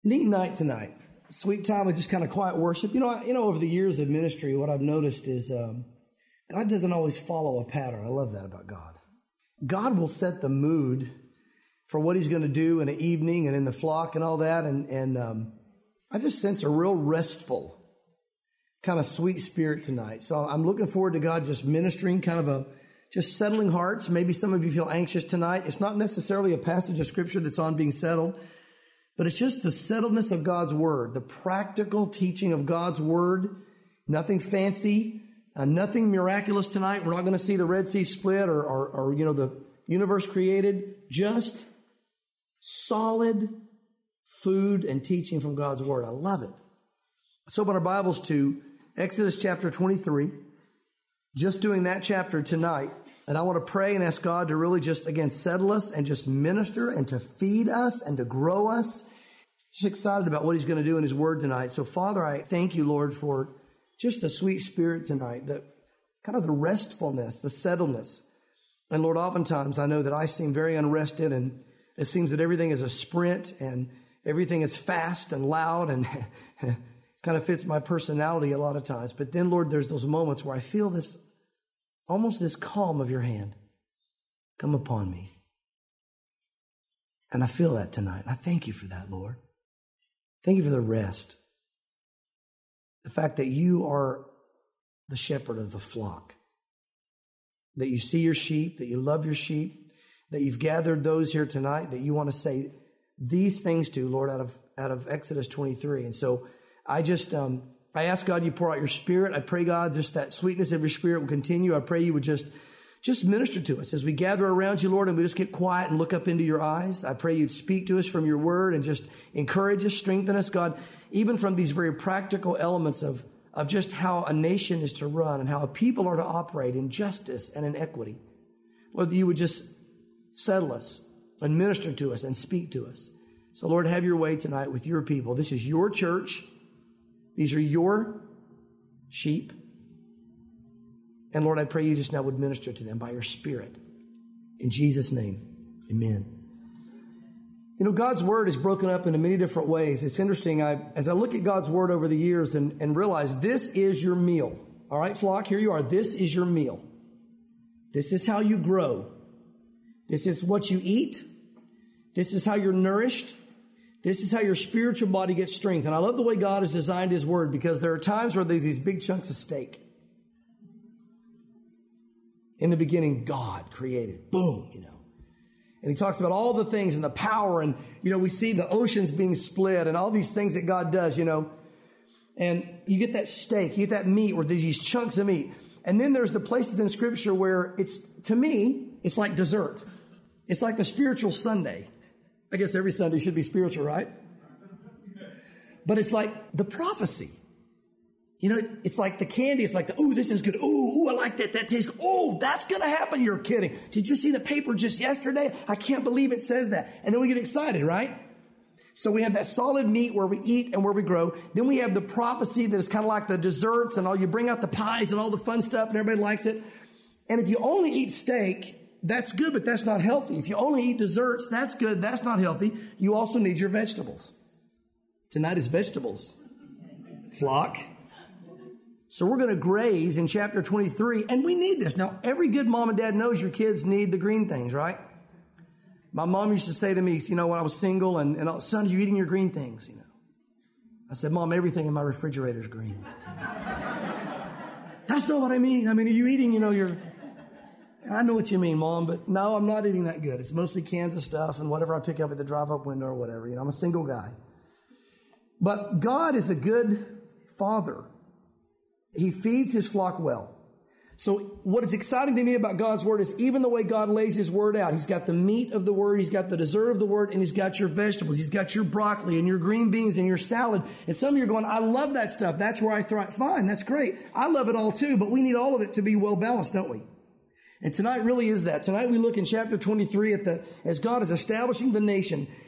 Neat night tonight. Sweet time of just kind of quiet worship. Over the years of ministry, what I've noticed is God doesn't always follow a pattern. I love that about God. God will set the mood for what He's going to do in the evening and in the flock and all that. And I just sense a real restful, kind of sweet spirit tonight. So I'm looking forward to God just ministering, just settling hearts. Maybe some of you feel anxious tonight. It's not necessarily a passage of Scripture that's on being settled, but it's just the settledness of God's Word, the practical teaching of God's Word. Nothing fancy, nothing miraculous tonight. We're not going to see the Red Sea split or the universe created. Just solid food and teaching from God's Word. I love it. Let's open our Bibles to Exodus chapter 23. Just doing that chapter tonight. And I want to pray and ask God to really just, again, settle us and just minister and to feed us and to grow us. Just excited about what He's going to do in His Word tonight. So, Father, I thank you, Lord, for just the sweet spirit tonight, the kind of the restfulness, the settledness. And, Lord, oftentimes I know that I seem very unrested, and it seems that everything is a sprint and everything is fast and loud and kind of fits my personality a lot of times. But then, Lord, there's those moments where I feel this, almost this calm of your hand come upon me. And I feel that tonight. I thank you for that, Lord. Thank you for the rest. The fact that you are the shepherd of the flock. That you see your sheep, that you love your sheep, that you've gathered those here tonight that you want to say these things to, Lord, out of Exodus 23. And so I ask God you pour out your Spirit. I pray, God, just that sweetness of your Spirit will continue. I pray you would just minister to us as we gather around you, Lord, and we just get quiet and look up into your eyes. I pray you'd speak to us from your word and just encourage us, strengthen us, God, even from these very practical elements of just how a nation is to run and how a people are to operate in justice and in equity. Lord, that you would just settle us and minister to us and speak to us. So, Lord, have your way tonight with your people. This is your church. These are your sheep. And Lord, I pray you just now would minister to them by your Spirit. In Jesus' name, amen. God's Word is broken up into many different ways. It's interesting. As I look at God's Word over the years and realize this is your meal. All right, flock, here you are. This is your meal. This is how you grow. This is what you eat. This is how you're nourished. This is how your spiritual body gets strength. And I love the way God has designed His Word, because there are times where there's these big chunks of steak. In the beginning, God created. Boom, And He talks about all the things and the power. And, we see the oceans being split and all these things that God does, And you get that steak, you get that meat, where there's these chunks of meat. And then there's the places in Scripture where to me, it's like dessert. It's like the spiritual sundae. I guess every Sunday should be spiritual, right? But it's like the prophecy. It's like the candy. It's like this is good. Ooh, I like that. That tastes good. Oh, that's going to happen. You're kidding. Did you see the paper just yesterday? I can't believe it says that. And then we get excited, right? So we have that solid meat where we eat and where we grow. Then we have the prophecy that is kind of like the desserts and all. You bring out the pies and all the fun stuff and everybody likes it. And if you only eat steak, that's good, but that's not healthy. If you only eat desserts, that's good. That's not healthy. You also need your vegetables. Tonight is vegetables. Flock. So we're going to graze in chapter 23, and we need this. Now, every good mom and dad knows your kids need the green things, right? My mom used to say to me, when I was single, and son, are you eating your green things? I said, Mom, everything in my refrigerator is green. That's not what I mean. Are you eating, I know what you mean, Mom, but no, I'm not eating that good. It's mostly cans of stuff and whatever I pick up at the drive-up window or whatever. I'm a single guy. But God is a good Father. He feeds His flock well. So what is exciting to me about God's Word is even the way God lays His Word out. He's got the meat of the Word, He's got the dessert of the Word, and He's got your vegetables. He's got your broccoli and your green beans and your salad. And some of you are going, I love that stuff. That's where I thrive. Fine, that's great. I love it all too, but we need all of it to be well balanced, don't we? And tonight really is that. Tonight we look in chapter 23 as God is establishing the nation.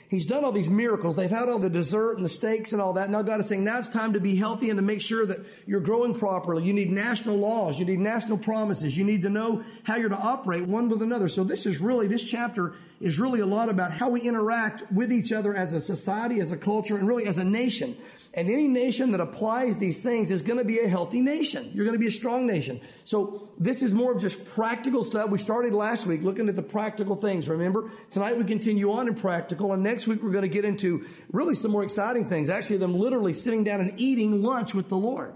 He's done all these miracles. They've had all the dessert and the steaks and all that. Now God is saying, now it's time to be healthy and to make sure that you're growing properly. You need national laws. You need national promises. You need to know how you're to operate one with another. So this chapter is really a lot about how we interact with each other as a society, as a culture, and really as a nation. And any nation that applies these things is going to be a healthy nation. You're going to be a strong nation. So this is more of just practical stuff. We started last week looking at the practical things, remember? Tonight we continue on in practical, and next week we're going to get into really some more exciting things. Actually, them literally sitting down and eating lunch with the Lord.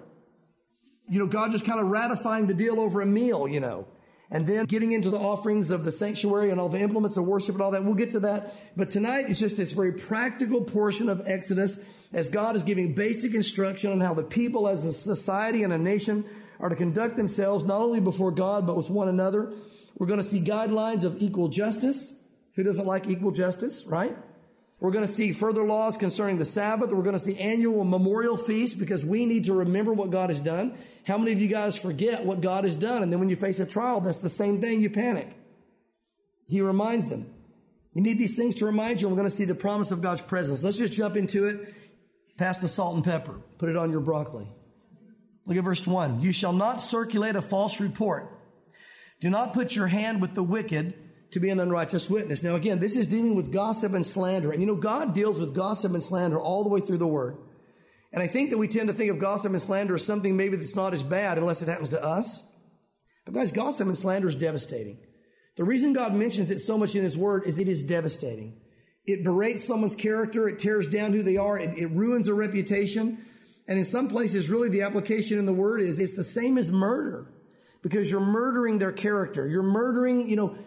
God just kind of ratifying the deal over a meal, And then getting into the offerings of the sanctuary and all the implements of worship and all that. We'll get to that. But tonight it's just this very practical portion of Exodus as God is giving basic instruction on how the people as a society and a nation are to conduct themselves not only before God but with one another. We're going to see guidelines of equal justice. Who doesn't like equal justice, right? We're going to see further laws concerning the Sabbath. We're going to see annual memorial feasts because we need to remember what God has done. How many of you guys forget what God has done? And then when you face a trial, that's the same thing. You panic. He reminds them. You need these things to remind you. We're going to see the promise of God's presence. Let's just jump into it. Pass the salt and pepper. Put it on your broccoli. Look at verse 1. You shall not circulate a false report. Do not put your hand with the wicked to be an unrighteous witness. Now again, this is dealing with gossip and slander. And God deals with gossip and slander all the way through the Word. And I think that we tend to think of gossip and slander as something maybe that's not as bad unless it happens to us. But guys, gossip and slander is devastating. The reason God mentions it so much in His Word is it is devastating. It berates someone's character. It tears down who they are. It ruins their reputation. And in some places, really the application in the Word is it's the same as murder because you're murdering their character. You're murdering,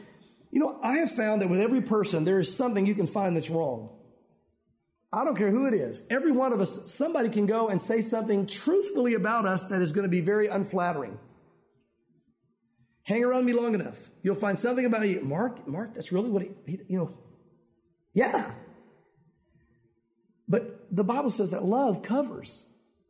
I have found that with every person, there is something you can find that's wrong. I don't care who it is. Every one of us, somebody can go and say something truthfully about us that is going to be very unflattering. Hang around me long enough. You'll find something about you. Mark, that's really what yeah. But the Bible says that love covers.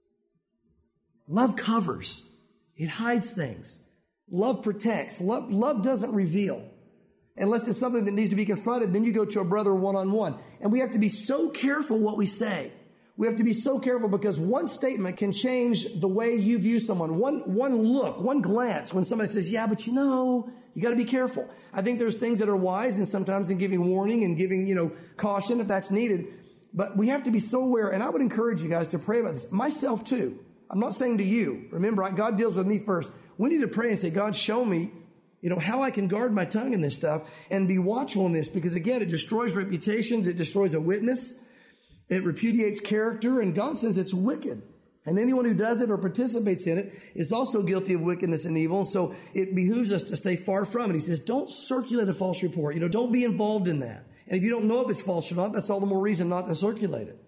Love covers. It hides things. Love protects. Love doesn't reveal. Unless it's something that needs to be confronted, then you go to a brother one-on-one. And we have to be so careful what we say. We have to be so careful because one statement can change the way you view someone. One look, one glance when somebody says, yeah, but you got to be careful. I think there's things that are wise and sometimes in giving warning and giving, caution if that's needed. But we have to be so aware. And I would encourage you guys to pray about this. Myself too. I'm not saying to you. Remember, God deals with me first. We need to pray and say, God, show me how I can guard my tongue in this stuff and be watchful in this because, again, it destroys reputations. It destroys a witness. It repudiates character, and God says it's wicked. And anyone who does it or participates in it is also guilty of wickedness and evil. So it behooves us to stay far from it. He says, don't circulate a false report. Don't be involved in that. And if you don't know if it's false or not, that's all the more reason not to circulate it.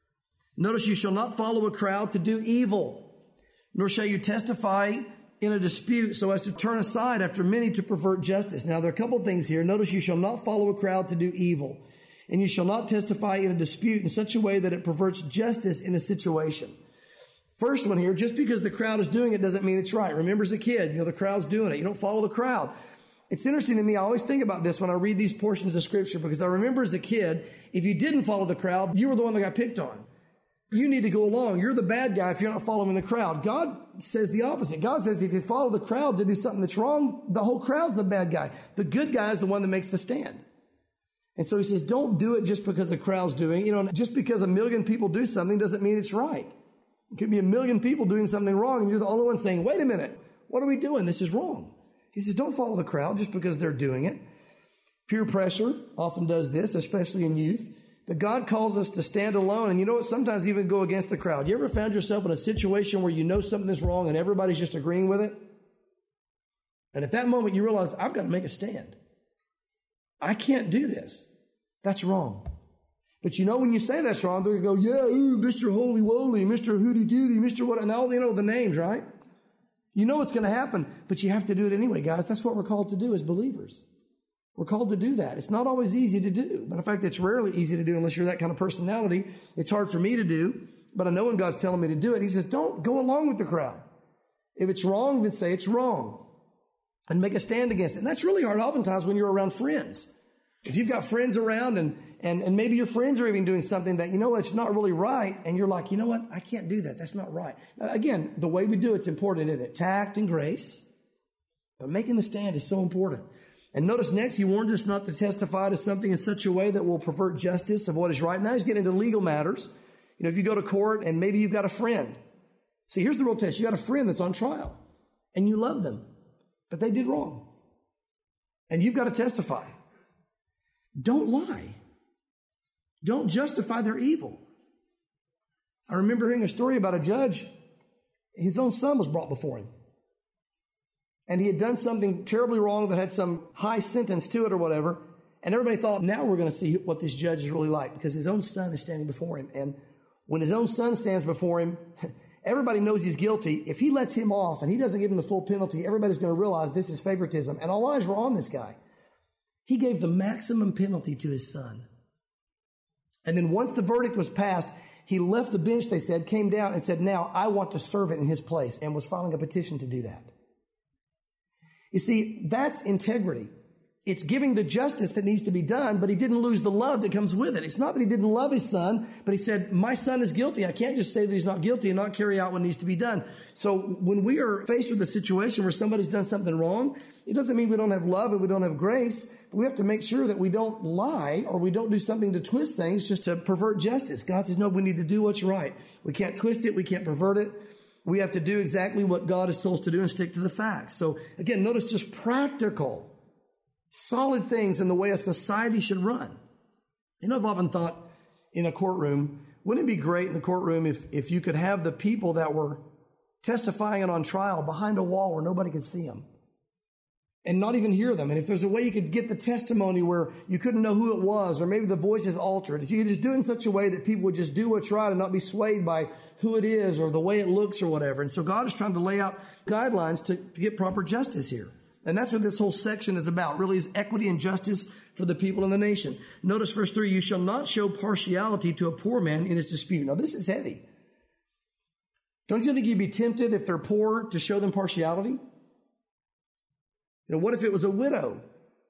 Notice you shall not follow a crowd to do evil, nor shall you testify in a dispute so as to turn aside after many to pervert justice. Now, there are a couple of things here. Notice you shall not follow a crowd to do evil, and you shall not testify in a dispute in such a way that it perverts justice in a situation. First one here, just because the crowd is doing it doesn't mean it's right. Remember as a kid, the crowd's doing it. You don't follow the crowd. It's interesting to me. I always think about this when I read these portions of Scripture because I remember as a kid, if you didn't follow the crowd, you were the one that got picked on. You need to go along. You're the bad guy if you're not following the crowd. God says the opposite. God says if you follow the crowd to do something that's wrong, the whole crowd's the bad guy. The good guy is the one that makes the stand. And so he says, don't do it just because the crowd's doing it. Just because a million people do something doesn't mean it's right. It could be a million people doing something wrong, and you're the only one saying, wait a minute, what are we doing? This is wrong. He says, don't follow the crowd just because they're doing it. Peer pressure often does this, especially in youth. But God calls us to stand alone. And sometimes even go against the crowd. You ever found yourself in a situation where something's wrong and everybody's just agreeing with it? And at that moment, you realize, I've got to make a stand. I can't do this. That's wrong. But when you say that's wrong, they're going to go, yeah, ooh, Mr. Holy Woly, Mr. Hooty Doody, Mr. what, and all, the names, right? You know what's going to happen, but you have to do it anyway, guys. That's what we're called to do as believers. We're called to do that. It's not always easy to do. But in fact, it's rarely easy to do unless you're that kind of personality. It's hard for me to do, but I know when God's telling me to do it. He says, don't go along with the crowd. If it's wrong, then say it's wrong and make a stand against it. And that's really hard oftentimes when you're around friends. If you've got friends around and maybe your friends are even doing something that, it's not really right. And you're like, you know what? I can't do that. That's not right. Now, again, the way we do it's important, isn't it? Tact and grace. But making the stand is so important. And notice next, he warned us not to testify to something in such a way that will pervert justice of what is right. Now he's getting into legal matters. If you go to court and maybe you've got a friend. See, here's the real test. You got a friend that's on trial and you love them, but they did wrong. And you've got to testify. Don't lie. Don't justify their evil. I remember hearing a story about a judge. His own son was brought before him. And he had done something terribly wrong that had some high sentence to it or whatever. And everybody thought, now we're going to see what this judge is really like, because his own son is standing before him. And when his own son stands before him, everybody knows he's guilty. If he lets him off and he doesn't give him the full penalty, everybody's going to realize this is favoritism. And all eyes were on this guy. He gave the maximum penalty to his son. And then once the verdict was passed, he left the bench, they said, came down and said, now I want to serve it in his place, and was filing a petition to do that. You see, that's integrity. It's giving the justice that needs to be done, but he didn't lose the love that comes with it. It's not that he didn't love his son, but he said, my son is guilty. I can't just say that he's not guilty and not carry out what needs to be done. So when we are faced with a situation where somebody's done something wrong, it doesn't mean we don't have love and we don't have grace, but we have to make sure that we don't lie or we don't do something to twist things just to pervert justice. God says, no, we need to do what's right. We can't twist it. We can't pervert it. We have to do exactly what God has told us to do and stick to the facts. So again, notice just practical, solid things in the way a society should run. I've often thought in a courtroom, wouldn't it be great in the courtroom if you could have the people that were testifying and on trial behind a wall where nobody could see them and not even hear them? And if there's a way you could get the testimony where you couldn't know who it was, or maybe the voice is altered, if you could just do it in such a way that people would just do what's right and not be swayed by who it is or the way it looks or whatever. And so God is trying to lay out guidelines to get proper justice here. And that's what this whole section is about, really, is equity and justice for the people in the nation. Notice verse 3, you shall not show partiality to a poor man in his dispute. Now, this is heavy. Don't you think you'd be tempted if they're poor to show them partiality? What if it was a widow?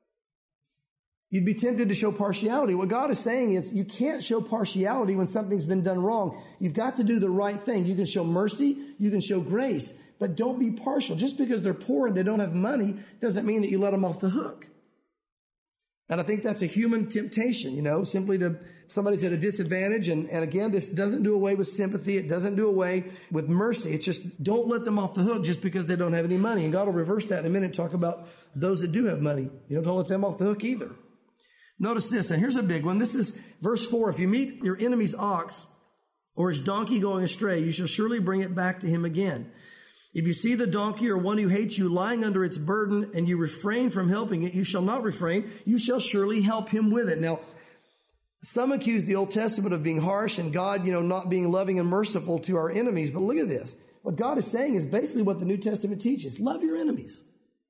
You'd be tempted to show partiality. What God is saying is you can't show partiality when something's been done wrong. You've got to do the right thing. You can show mercy, you can show grace, but don't be partial. Just because they're poor and they don't have money doesn't mean that you let them off the hook. And I think that's a human temptation, simply to somebody's at a disadvantage. And again, this doesn't do away with sympathy. It doesn't do away with mercy. It's just don't let them off the hook just because they don't have any money. And God will reverse that in a minute, talk about those that do have money. Don't let them off the hook either. Notice this, and here's a big one. This is verse 4. If you meet your enemy's ox or his donkey going astray, you shall surely bring it back to him again. If you see the donkey or one who hates you lying under its burden and you refrain from helping it, you shall not refrain. You shall surely help him with it. Now, some accuse the Old Testament of being harsh and God, not being loving and merciful to our enemies. But look at this. What God is saying is basically what the New Testament teaches. Love your enemies.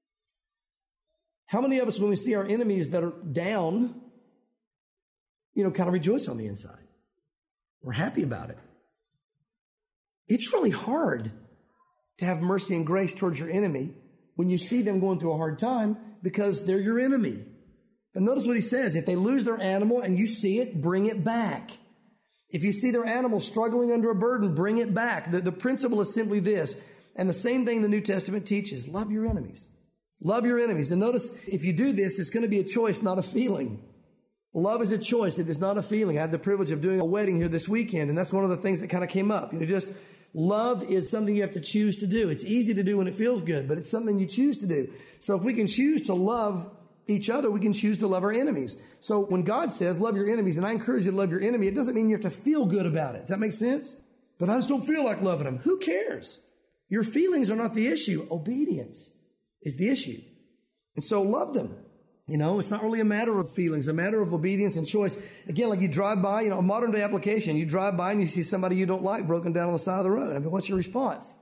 How many of us, when we see our enemies that are down, kind of rejoice on the inside? We're happy about it. It's really hard to have mercy and grace towards your enemy when you see them going through a hard time because they're your enemy. But notice what he says. If they lose their animal and you see it, bring it back. If you see their animal struggling under a burden, bring it back. The principle is simply this. And the same thing the New Testament teaches. Love your enemies. Love your enemies. And notice, if you do this, it's going to be a choice, not a feeling. Love is a choice. It is not a feeling. I had the privilege of doing a wedding here this weekend, and that's one of the things that kind of came up. Love is something you have to choose to do. It's easy to do when it feels good, but it's something you choose to do. So if we can choose to love each other, we can choose to love our enemies. So when God says, love your enemies, and I encourage you to love your enemy, it doesn't mean you have to feel good about it. Does that make sense? But I just don't feel like loving them. Who cares? Your feelings are not the issue. Obedience is the issue. And so love them. It's not really a matter of feelings, a matter of obedience and choice. Again, like you drive by, a modern day application, you drive by and you see somebody you don't like broken down on the side of the road. What's your response?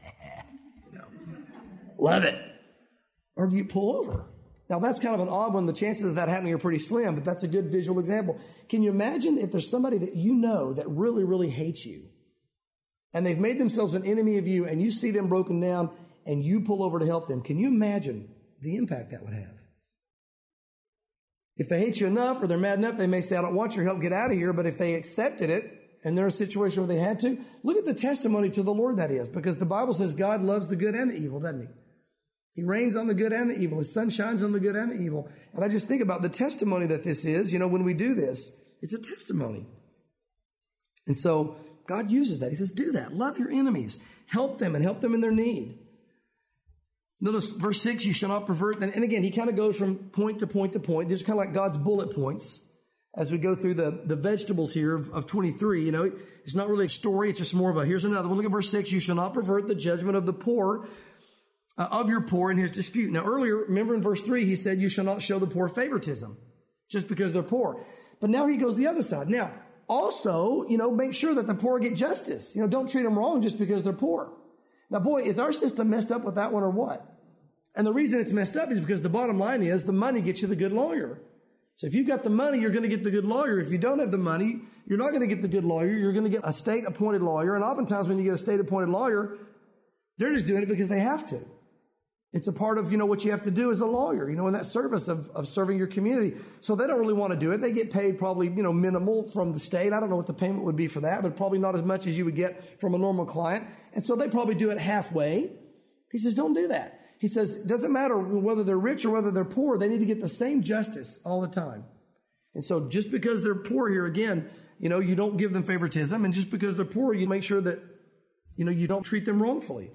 Love it. Or do you pull over? Now, that's kind of an odd one. The chances of that happening are pretty slim, but that's a good visual example. Can you imagine if there's somebody that that really, really hates you, and they've made themselves an enemy of you, and you see them broken down, and you pull over to help them? Can you imagine the impact that would have? If they hate you enough or they're mad enough, they may say, I don't want your help, get out of here. But if they accepted it and they're in a situation where they had to, look at the testimony to the Lord that is, because the Bible says God loves the good and the evil, doesn't he? He rains on the good and the evil. His sun shines on the good and the evil. And I just think about the testimony that this is, when we do this, it's a testimony. And so God uses that. He says, do that. Love your enemies. Help them and help them in their need. Notice verse 6, you shall not pervert. And again, he kind of goes from point to point to point. These are kind of like God's bullet points as we go through the vegetables here of 23. It's not really a story. It's just more of here's another one. Look at verse 6. You shall not pervert the judgment of the poor, of your poor in his dispute. Now earlier, remember in verse 3, he said, you shall not show the poor favoritism just because they're poor. But now he goes the other side. Now, also, make sure that the poor get justice. Don't treat them wrong just because they're poor. Now, boy, is our system messed up with that one or what? And the reason it's messed up is because the bottom line is the money gets you the good lawyer. So if you've got the money, you're going to get the good lawyer. If you don't have the money, you're not going to get the good lawyer. You're going to get a state-appointed lawyer. And oftentimes when you get a state-appointed lawyer, they're just doing it because they have to. It's a part of, what you have to do as a lawyer, in that service of serving your community. So they don't really want to do it. They get paid probably, minimal from the state. I don't know what the payment would be for that, but probably not as much as you would get from a normal client. And so they probably do it halfway. He says, don't do that. He says, it doesn't matter whether they're rich or whether they're poor. They need to get the same justice all the time. And so just because they're poor here, again, you don't give them favoritism. And just because they're poor, you make sure that, you don't treat them wrongfully.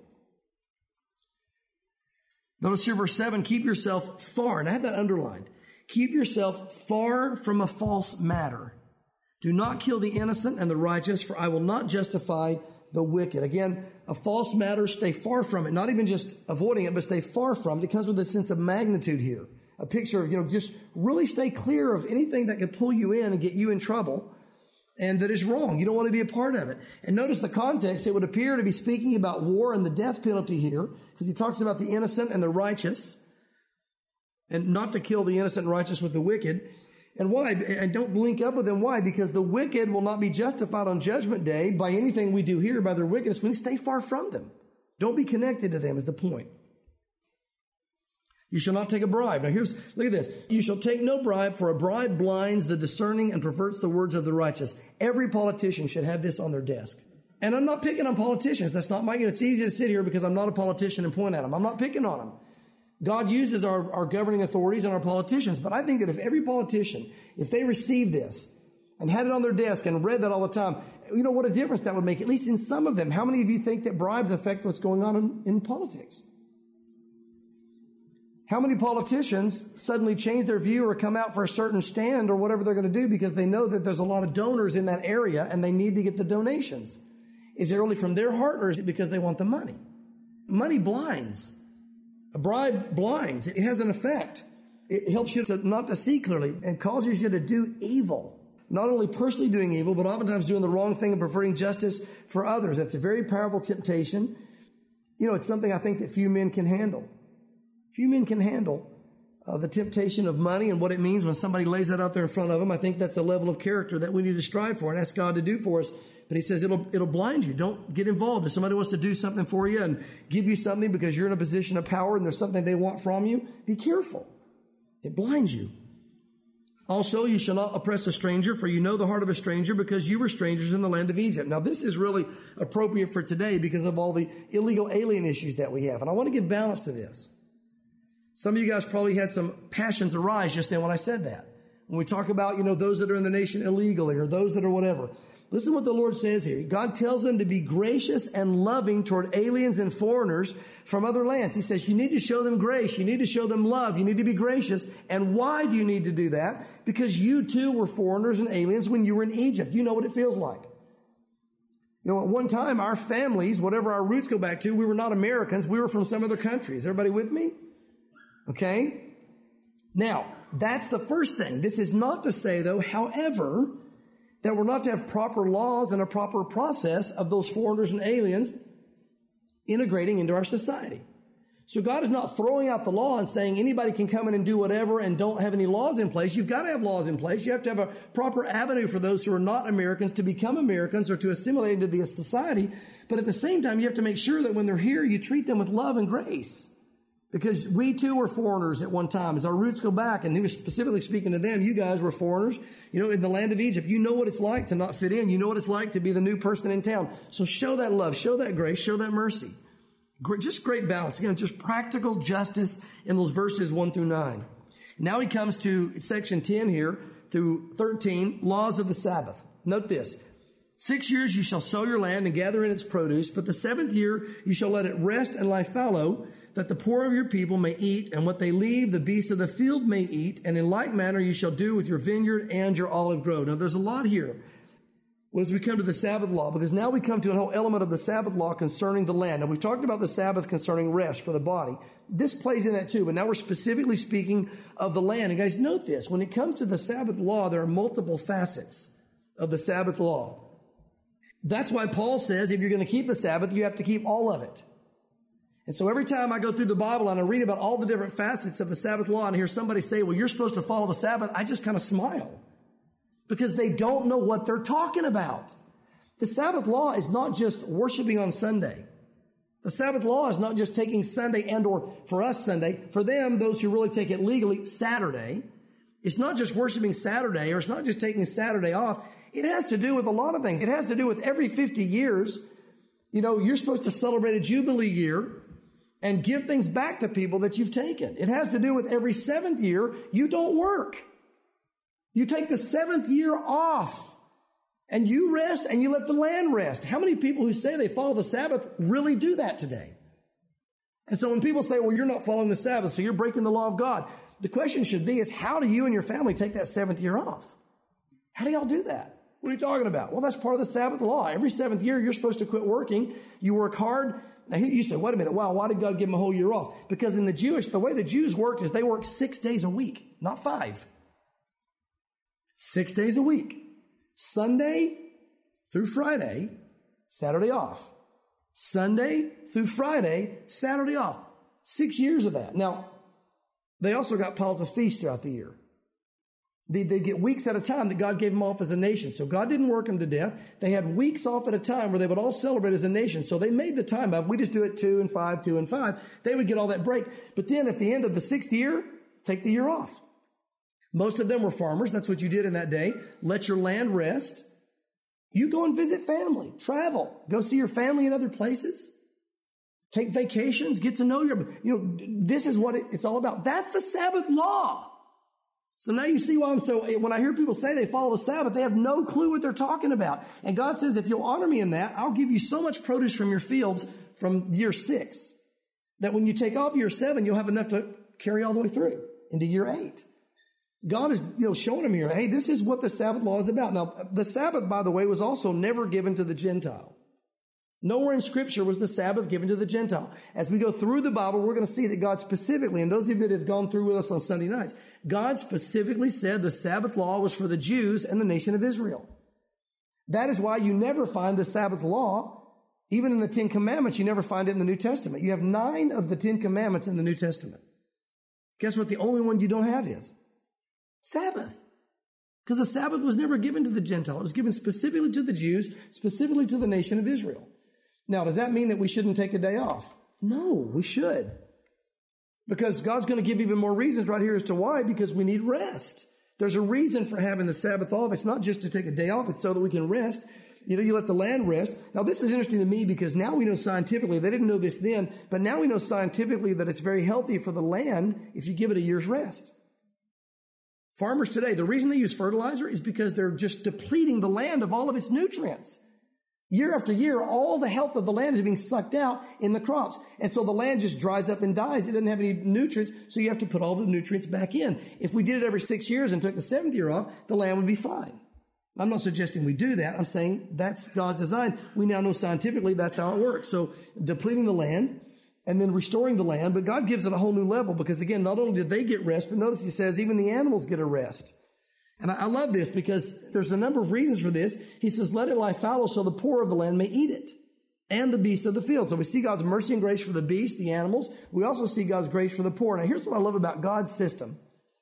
Notice here verse 7, keep yourself far, and I have that underlined. Keep yourself far from a false matter. Do not kill the innocent and the righteous, for I will not justify the wicked. Again, a false matter, stay far from it. Not even just avoiding it, but stay far from it. It comes with a sense of magnitude here. A picture of, just really stay clear of anything that could pull you in and get you in trouble and that is wrong. You don't want to be a part of it. And notice the context. It would appear to be speaking about war and the death penalty here, because he talks about the innocent and the righteous, and not to kill the innocent and righteous with the wicked. And why? And don't link up with them. Why? Because the wicked will not be justified on judgment day by anything we do here, by their wickedness. We stay far from them. Don't be connected to them is the point. You shall not take a bribe. Now look at this. You shall take no bribe, for a bribe blinds the discerning and perverts the words of the righteous. Every politician should have this on their desk. And I'm not picking on politicians. That's not it's easy to sit here because I'm not a politician and point at them. I'm not picking on them. God uses our governing authorities and our politicians. But I think that if every politician, if they received this and had it on their desk and read that all the time, what a difference that would make, at least in some of them. How many of you think that bribes affect what's going on in politics? How many politicians suddenly change their view or come out for a certain stand or whatever they're going to do because they know that there's a lot of donors in that area and they need to get the donations? Is it really from their heart, or is it because they want the money? Money blinds. A bribe blinds. It has an effect. It helps you not to see clearly and causes you to do evil. Not only personally doing evil, but oftentimes doing the wrong thing and preferring justice for others. That's a very powerful temptation. It's something I think that few men can handle. Few men can handle the temptation of money and what it means when somebody lays that out there in front of them. I think that's a level of character that we need to strive for and ask God to do for us. But he says it'll blind you. Don't get involved. If somebody wants to do something for you and give you something because you're in a position of power and there's something they want from you, be careful. It blinds you. Also, you shall not oppress a stranger, for you know the heart of a stranger, because you were strangers in the land of Egypt. Now, this is really appropriate for today because of all the illegal alien issues that we have. And I want to give balance to this. Some of you guys probably had some passions arise just then when I said that. When we talk about, those that are in the nation illegally or those that are whatever. Listen what the Lord says here. God tells them to be gracious and loving toward aliens and foreigners from other lands. He says you need to show them grace. You need to show them love. You need to be gracious. And why do you need to do that? Because you too were foreigners and aliens when you were in Egypt. You know what it feels like. At one time, our families, whatever our roots go back to, we were not Americans. We were from some other country. Is everybody with me? Okay? Now, that's the first thing. This is not to say, though, however, that we're not to have proper laws and a proper process of those foreigners and aliens integrating into our society. So God is not throwing out the law and saying anybody can come in and do whatever and don't have any laws in place. You've got to have laws in place. You have to have a proper avenue for those who are not Americans to become Americans or to assimilate into the society. But at the same time, you have to make sure that when they're here, you treat them with love and grace. Because we too were foreigners at one time. As our roots go back, and he was specifically speaking to them, you guys were foreigners, in the land of Egypt. You know what it's like to not fit in. You know what it's like to be the new person in town. So show that love, show that grace, show that mercy. Just great balance. Again, just practical justice in those verses 1 through 9. Now he comes to section 10 here through 13, laws of the Sabbath. Note this. 6 years you shall sow your land and gather in its produce, but the 7th year you shall let it rest and lie fallow, that the poor of your people may eat, and what they leave the beasts of the field may eat, and in like manner you shall do with your vineyard and your olive grove. Now there's a lot here as we come to the Sabbath law, because now we come to a whole element of the Sabbath law concerning the land. Now we've talked about the Sabbath concerning rest for the body. This plays in that too, but now we're specifically speaking of the land. And guys, note this, when it comes to the Sabbath law, there are multiple facets of the Sabbath law. That's why Paul says if you're going to keep the Sabbath, you have to keep all of it. And so every time I go through the Bible and I read about all the different facets of the Sabbath law and hear somebody say, well, you're supposed to follow the Sabbath, I just kind of smile because they don't know what they're talking about. The Sabbath law is not just worshiping on Sunday. The Sabbath law is not just taking Sunday and or for us Sunday. For them, those who really take it legally, Saturday. It's not just worshiping Saturday, or it's not just taking Saturday off. It has to do with a lot of things. It has to do with every 50 years, you're supposed to celebrate a Jubilee year and give things back to people that you've taken. It has to do with every 7th year, you don't work. You take the 7th year off and you rest and you let the land rest. How many people who say they follow the Sabbath really do that today? And so when people say, well, you're not following the Sabbath, so you're breaking the law of God. The question should be is how do you and your family take that 7th year off? How do y'all do that? What are you talking about? Well, that's part of the Sabbath law. Every 7th year, you're supposed to quit working. You work hard. Now, you say, wait a minute, wow, why did God give them a whole year off? Because the way the Jews worked is they worked 6 days a week, not 5. 6 days a week. Sunday through Friday, Saturday off. Sunday through Friday, Saturday off. 6 years of that. Now, they also got piles of feasts throughout the year. They get weeks at a time that God gave them off as a nation. So God didn't work them to death. They had weeks off at a time where they would all celebrate as a nation. So they made the time up. We just do it 2 and 5, 2 and 5. They would get all that break. But then at the end of the 6th year, take the year off. Most of them were farmers. That's what you did in that day. Let your land rest. You go and visit family. Travel. Go see your family in other places. Take vacations. Get to know this is what it's all about. That's the Sabbath law. So now you see why when I hear people say they follow the Sabbath, they have no clue what they're talking about. And God says, if you'll honor me in that, I'll give you so much produce from your fields from year 6 that when you take off year 7, you'll have enough to carry all the way through into year 8. God is, showing them here, hey, this is what the Sabbath law is about. Now, the Sabbath, by the way, was also never given to the Gentile. Nowhere in Scripture was the Sabbath given to the Gentile. As we go through the Bible, we're going to see that God specifically, and those of you that have gone through with us on Sunday nights, God specifically said the Sabbath law was for the Jews and the nation of Israel. That is why you never find the Sabbath law, even in the 10 Commandments, you never find it in the New Testament. You have 9 of the 10 Commandments in the New Testament. Guess what the only one you don't have is? Sabbath. Because the Sabbath was never given to the Gentile. It was given specifically to the Jews, specifically to the nation of Israel. Now, does that mean that we shouldn't take a day off? No, we should. Because God's going to give even more reasons right here as to why, because we need rest. There's a reason for having the Sabbath off. It's not just to take a day off. It's so that we can rest. You let the land rest. Now, this is interesting to me because now we know scientifically, they didn't know this then, but now we know scientifically that it's very healthy for the land if you give it a year's rest. Farmers today, the reason they use fertilizer is because they're just depleting the land of all of its nutrients. Year after year, all the health of the land is being sucked out in the crops. And so the land just dries up and dies. It doesn't have any nutrients, so you have to put all the nutrients back in. If we did it every 6 years and took the 7th year off, the land would be fine. I'm not suggesting we do that. I'm saying that's God's design. We now know scientifically that's how it works. So depleting the land and then restoring the land. But God gives it a whole new level because, again, not only did they get rest, but notice he says even the animals get a rest. And I love this because there's a number of reasons for this. He says, let it lie fallow so the poor of the land may eat it and the beasts of the field. So we see God's mercy and grace for the beasts, the animals. We also see God's grace for the poor. Now, here's what I love about God's system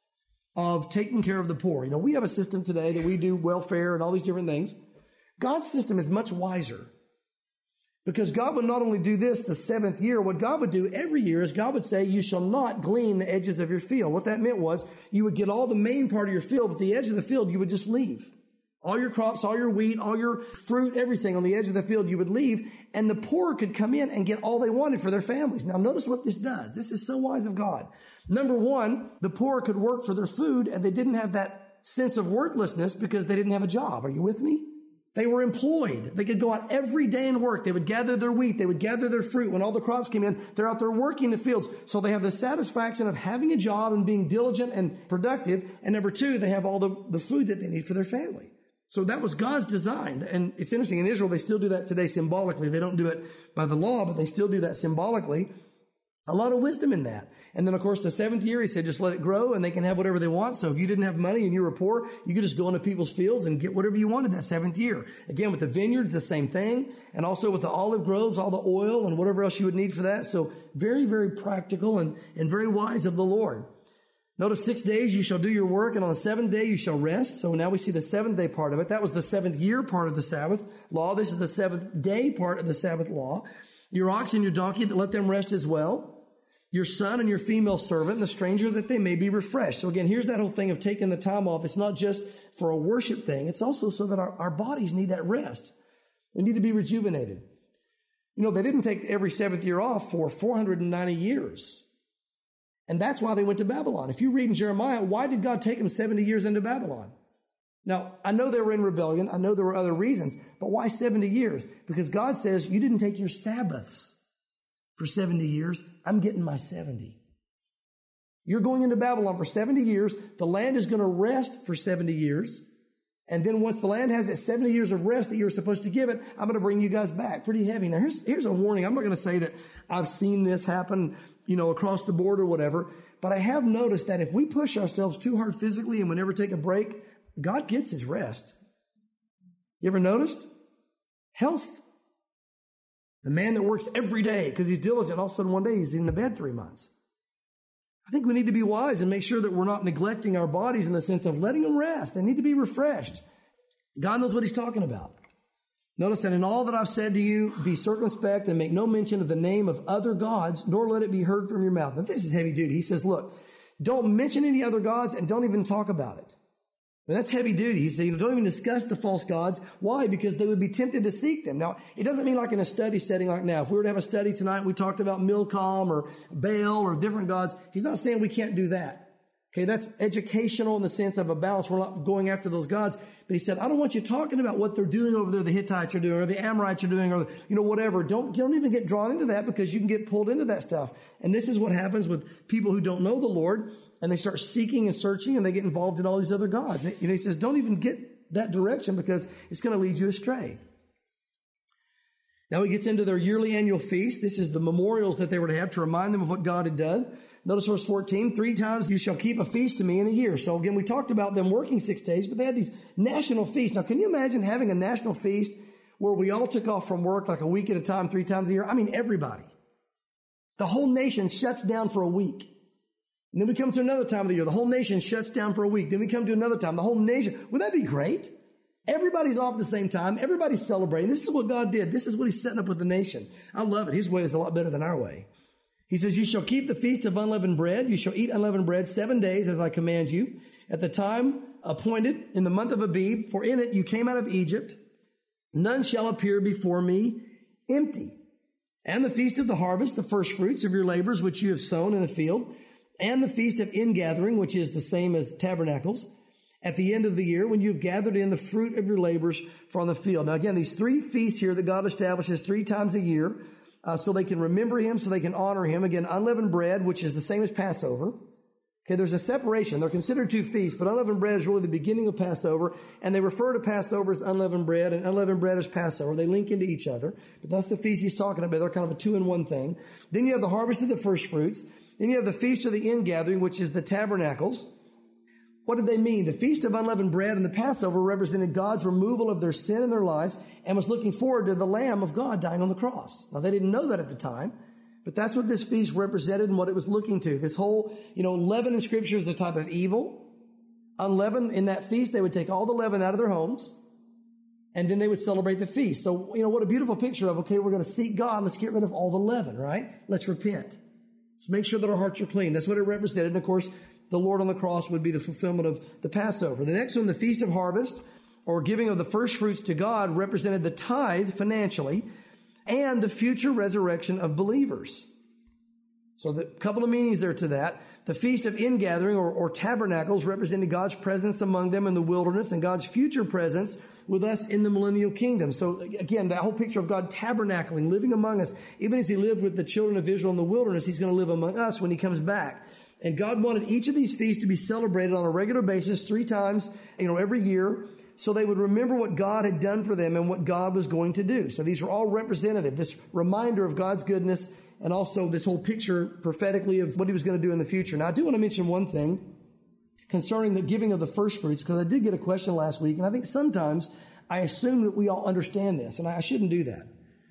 of taking care of the poor. We have a system today that we do welfare and all these different things. God's system is much wiser Because God would not only do this the seventh year, what God would do every year is God would say, you shall not glean the edges of your field. What that meant was you would get all the main part of your field, but the edge of the field you would just leave. All your crops, all your wheat, all your fruit, everything on the edge of the field you would leave, and the poor could come in and get all they wanted for their families. Now notice what this does. This is so wise of God. Number one, the poor could work for their food and they didn't have that sense of worthlessness because they didn't have a job. Are you with me? They were employed. They could go out every day and work. They would gather their wheat. They would gather their fruit. When all the crops came in, they're out there working the fields. So they have the satisfaction of having a job and being diligent and productive. And number two, they have all the food that they need for their family. So that was God's design. And it's interesting. In Israel, they still do that today symbolically. They don't do it by the law, but they still do that symbolically. A lot of wisdom in that. And then, of course, the seventh year, he said, just let it grow and they can have whatever they want. So if you didn't have money and you were poor, you could just go into people's fields and get whatever you wanted that seventh year. Again, with the vineyards, the same thing. And also with the olive groves, all the oil and whatever else you would need for that. So very, very practical and very wise of the Lord. Notice 6 days you shall do your work, and on the seventh day you shall rest. So now we see the seventh day part of it. That was the seventh year part of the Sabbath law. This is the seventh day part of the Sabbath law. Your ox and your donkey, let them rest as well. Your son and your female servant, and the stranger, that they may be refreshed. So again, here's that whole thing of taking the time off. It's not just for a worship thing. It's also so that our bodies need that rest. We need to be rejuvenated. You know, they didn't take every seventh year off for 490 years. And that's why they went to Babylon. If you read in Jeremiah, why did God take them 70 years into Babylon? Now, I know they were in rebellion. I know there were other reasons. But why 70 years? Because God says, you didn't take your Sabbaths for 70 years. I'm getting my 70. You're going into Babylon for 70 years. The land is going to rest for 70 years. And then once the land has its 70 years of rest that you're supposed to give it, I'm going to bring you guys back. Pretty heavy. Now, here's a warning. I'm not going to say that I've seen this happen, across the board or whatever. But I have noticed that if we push ourselves too hard physically and we never take a break, God gets his rest. You ever noticed? Health. The man that works every day because he's diligent, all of a sudden one day he's in the bed 3 months. I think we need to be wise and make sure that we're not neglecting our bodies in the sense of letting them rest. They need to be refreshed. God knows what he's talking about. Notice that in all that I've said to you, be circumspect and make no mention of the name of other gods, nor let it be heard from your mouth. Now, this is heavy duty. He says, look, don't mention any other gods and don't even talk about it. Now, that's heavy duty. He said, don't even discuss the false gods. Why? Because they would be tempted to seek them. Now, it doesn't mean like in a study setting like now. If we were to have a study tonight, we talked about Milcom or Baal or different gods. He's not saying we can't do that. Okay, that's educational in the sense of a balance. We're not going after those gods. But he said, I don't want you talking about what they're doing over there, the Hittites are doing, or the Amorites are doing, or, whatever. Don't even get drawn into that because you can get pulled into that stuff. And this is what happens with people who don't know the Lord, and they start seeking and searching, and they get involved in all these other gods. He says, don't even get that direction because it's going to lead you astray. Now he gets into their yearly annual feast. This is the memorials that they were to have to remind them of what God had done. Notice verse 14, 3 times you shall keep a feast to me in a year. So again, we talked about them working 6 days, but they had these national feasts. Now, can you imagine having a national feast where we all took off from work like a week at a time, 3 times a year? I mean, everybody. The whole nation shuts down for a week. And then we come to another time of the year. The whole nation shuts down for a week. Then we come to another time. The whole nation. Would that be great? Everybody's off at the same time. Everybody's celebrating. This is what God did. This is what he's setting up with the nation. I love it. His way is a lot better than our way. He says, you shall keep the feast of unleavened bread. You shall eat unleavened bread 7 days as I command you at the time appointed in the month of Abib, for in it you came out of Egypt. None shall appear before me empty. And the feast of the harvest, the first fruits of your labors, which you have sown in the field, and the feast of ingathering, which is the same as tabernacles, at the end of the year when you've gathered in the fruit of your labors from the field. Now again, these 3 feasts here that God establishes 3 times a year, so they can remember him, so they can honor him. Again, unleavened bread, which is the same as Passover. Okay, there's a separation. They're considered 2 feasts, but unleavened bread is really the beginning of Passover, and they refer to Passover as unleavened bread, and unleavened bread as Passover. They link into each other, but that's the feast he's talking about. They're kind of a 2-in-1 thing. Then you have the harvest of the first fruits. Then you have the feast of the ingathering, which is the tabernacles. What did they mean? The Feast of Unleavened Bread and the Passover represented God's removal of their sin in their life and was looking forward to the Lamb of God dying on the cross. Now, they didn't know that at the time, but that's what this feast represented and what it was looking to. This whole, leaven in Scripture is the type of evil. Unleavened, in that feast, they would take all the leaven out of their homes, And then they would celebrate the feast. So, what a beautiful picture of, okay, we're going to seek God. Let's get rid of all the leaven, right? Let's repent. Let's make sure that our hearts are clean. That's what it represented. And of course, the Lord on the cross would be the fulfillment of the Passover. The next one, the Feast of Harvest, or giving of the first fruits to God, represented the tithe financially and the future resurrection of believers. So the couple of meanings there to that. The Feast of Ingathering or Tabernacles represented God's presence among them in the wilderness and God's future presence with us in the millennial kingdom. So again, that whole picture of God tabernacling, living among us. Even as he lived with the children of Israel in the wilderness, he's going to live among us when he comes back. And God wanted each of these feasts to be celebrated on a regular basis 3 times, every year, so they would remember what God had done for them and what God was going to do. So these are all representative, this reminder of God's goodness and also this whole picture prophetically of what he was going to do in the future. Now, I do want to mention one thing concerning the giving of the first fruits, because I did get a question last week, and I think sometimes I assume that we all understand this, and I shouldn't do that.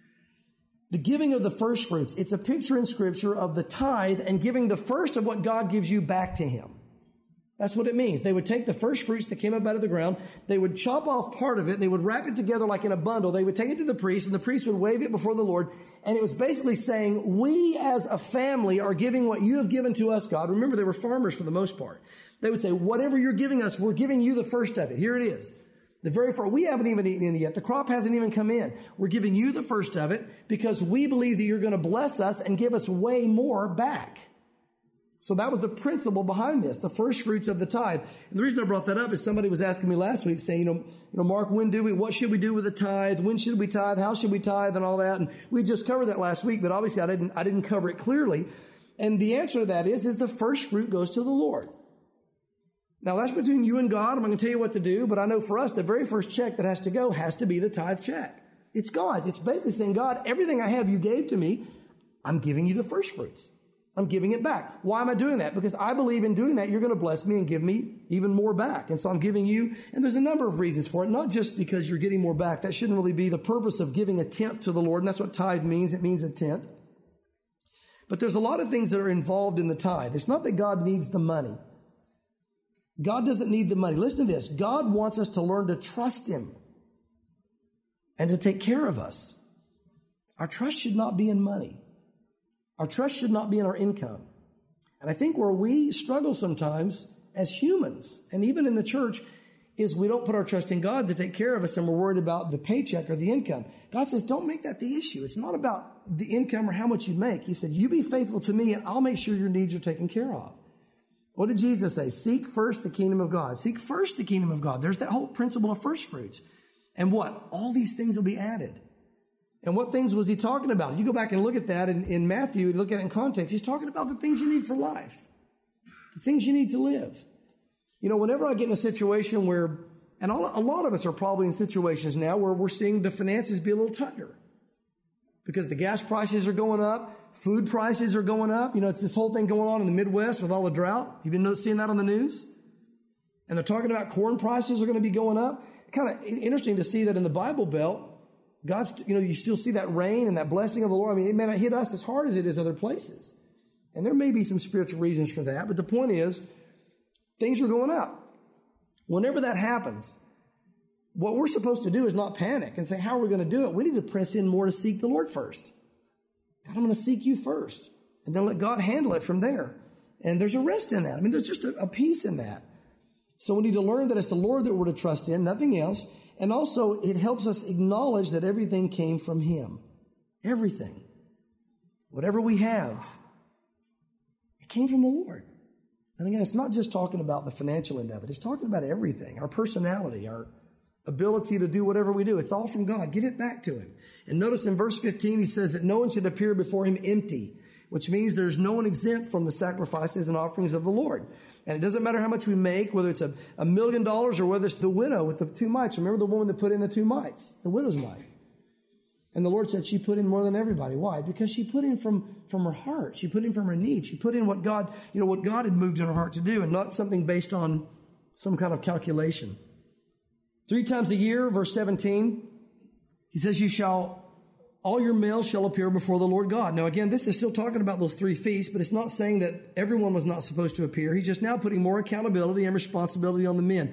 The giving of the first fruits, it's a picture in Scripture of the tithe and giving the first of what God gives you back to him. That's what it means. They would take the first fruits that came up out of the ground. They would chop off part of it. They would wrap it together like in a bundle. They would take it to the priest, and the priest would wave it before the Lord. And it was basically saying, we as a family are giving what you have given to us, God. Remember, they were farmers for the most part. They would say, whatever you're giving us, we're giving you the first of it. Here it is. The very first, we haven't even eaten any yet. The crop hasn't even come in. We're giving you the first of it because we believe that you're going to bless us and give us way more back. So that was the principle behind this, the first fruits of the tithe. And the reason I brought that up is somebody was asking me last week saying, Mark, what should we do with the tithe? When should we tithe? How should we tithe and all that? And we just covered that last week, but obviously I didn't cover it clearly. And the answer to that is the first fruit goes to the Lord. Now that's between you and God. I'm going to tell you what to do, but I know for us, the very first check that has to go has to be the tithe check. It's God's. It's basically saying, God, everything I have you gave to me, I'm giving you the first fruits. I'm giving it back. Why am I doing that? Because I believe in doing that, you're going to bless me and give me even more back. And so I'm giving you, and there's a number of reasons for it, not just because you're getting more back. That shouldn't really be the purpose of giving a tenth to the Lord, and that's what tithe means. It means a tenth. But there's a lot of things that are involved in the tithe. It's not that God needs the money. God doesn't need the money. Listen to this. God wants us to learn to trust him and to take care of us. Our trust should not be in money. Our trust should not be in our income. And I think where we struggle sometimes as humans, and even in the church, is we don't put our trust in God to take care of us, and we're worried about the paycheck or the income. God says, don't make that the issue. It's not about the income or how much you make. He said, you be faithful to me, and I'll make sure your needs are taken care of. What did Jesus say? Seek first the kingdom of God. Seek first the kingdom of God. There's that whole principle of first fruits. And what? All these things will be added. And what things was he talking about? You go back and look at that in Matthew and look at it in context. He's talking about the things you need for life, the things you need to live. Whenever I get in a situation where, and a lot of us are probably in situations now where we're seeing the finances be a little tighter because the gas prices are going up, food prices are going up. It's this whole thing going on in the Midwest with all the drought. You've been seeing that on the news? And they're talking about corn prices are going to be going up. Kind of interesting to see that in the Bible Belt, God's, you still see that rain and that blessing of the Lord. I mean, it may not hit us as hard as it is other places. And there may be some spiritual reasons for that. But the point is, things are going up. Whenever that happens, what we're supposed to do is not panic and say, how are we going to do it? We need to press in more to seek the Lord first. God, I'm going to seek you first. And then let God handle it from there. And there's a rest in that. I mean, there's just a peace in that. So we need to learn that it's the Lord that we're to trust in, nothing else. And also, it helps us acknowledge that everything came from him. Everything. Whatever we have, it came from the Lord. And again, it's not just talking about the financial end of it. It's talking about everything. Our personality, our ability to do whatever we do. It's all from God. Give it back to him. And notice in verse 15, he says that no one should appear before him empty, which means there's no one exempt from the sacrifices and offerings of the Lord. And it doesn't matter how much we make, whether it's $1 million or whether it's the widow with the 2 mites. Remember the woman that put in the 2 mites, the widow's mite. And the Lord said she put in more than everybody. Why? Because she put in from her heart. She put in from her need. She put in what God had moved in her heart to do, and not something based on some kind of calculation. 3 times a year, verse 17, he says, all your males shall appear before the Lord God. Now, again, this is still talking about those 3 feasts, but it's not saying that everyone was not supposed to appear. He's just now putting more accountability and responsibility on the men.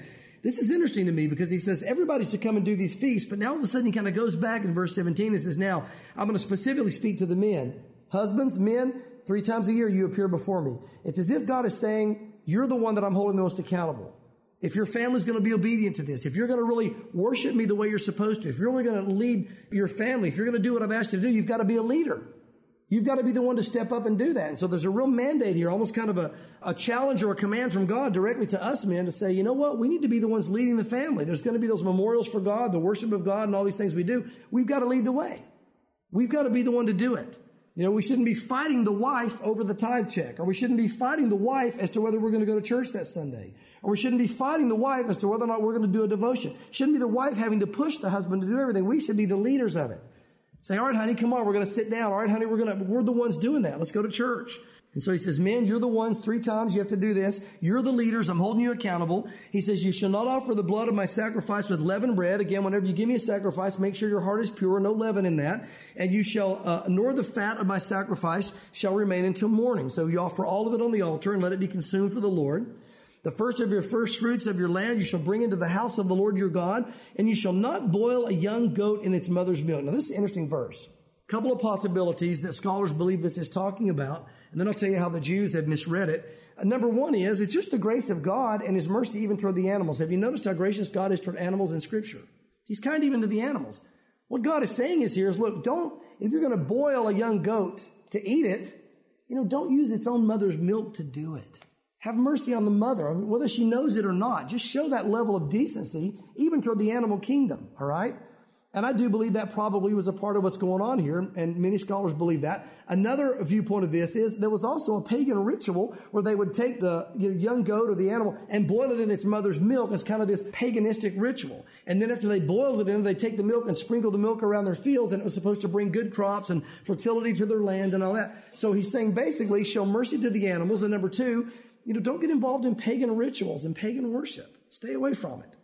This is interesting to me because he says everybody should come and do these feasts, but now all of a sudden he kind of goes back in verse 17 and says, now I'm going to specifically speak to the men. Husbands, men, 3 times a year you appear before me. It's as if God is saying, you're the one that I'm holding the most accountable. If your family's going to be obedient to this, if you're going to really worship me the way you're supposed to, if you're really going to lead your family, if you're going to do what I've asked you to do, you've got to be a leader. You've got to be the one to step up and do that. And so there's a real mandate here, almost kind of a challenge or a command from God directly to us men to say, you know what? We need to be the ones leading the family. There's going to be those memorials for God, the worship of God, and all these things we do. We've got to lead the way. We've got to be the one to do it. You know, we shouldn't be fighting the wife over the tithe check, or we shouldn't be fighting the wife as to whether we're going to go to church that Sunday, or we shouldn't be fighting the wife as to whether or not we're going to do a devotion. Shouldn't be the wife having to push the husband to do everything. We should be the leaders of it. Say, all right, honey, come on, we're going to sit down. All right, honey, we're the ones doing that. Let's go to church. And so he says, men, you're the ones 3 times you have to do this. You're the leaders. I'm holding you accountable. He says, you shall not offer the blood of my sacrifice with leavened bread. Again, whenever you give me a sacrifice, make sure your heart is pure, no leaven in that. And you shall, nor the fat of my sacrifice shall remain until morning. So you offer all of it on the altar and let it be consumed for the Lord. The first of your first fruits of your land you shall bring into the house of the Lord your God, and you shall not boil a young goat in its mother's milk. Now, this is an interesting verse. A couple of possibilities that scholars believe this is talking about, and then I'll tell you how the Jews have misread it. Number one is, it's just the grace of God and His mercy even toward the animals. Have you noticed how gracious God is toward animals in Scripture? He's kind even to the animals. What God is saying is here is, look, if you're going to boil a young goat to eat it, don't use its own mother's milk to do it. Have mercy on the mother, whether she knows it or not. Just show that level of decency, even toward the animal kingdom, all right? And I do believe that probably was a part of what's going on here, and many scholars believe that. Another viewpoint of this is there was also a pagan ritual where they would take the young goat or the animal and boil it in its mother's milk as kind of this paganistic ritual. And then after they boiled it in, they'd take the milk and sprinkle the milk around their fields, and it was supposed to bring good crops and fertility to their land and all that. So he's saying basically, show mercy to the animals. And number 2, don't get involved in pagan rituals and pagan worship. Stay away from it.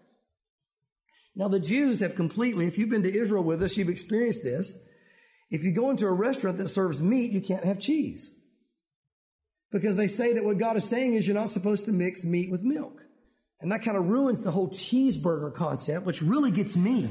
Now, the Jews have completely, if you've been to Israel with us, you've experienced this. If you go into a restaurant that serves meat, you can't have cheese. Because they say that what God is saying is you're not supposed to mix meat with milk. And that kind of ruins the whole cheeseburger concept, which really gets me,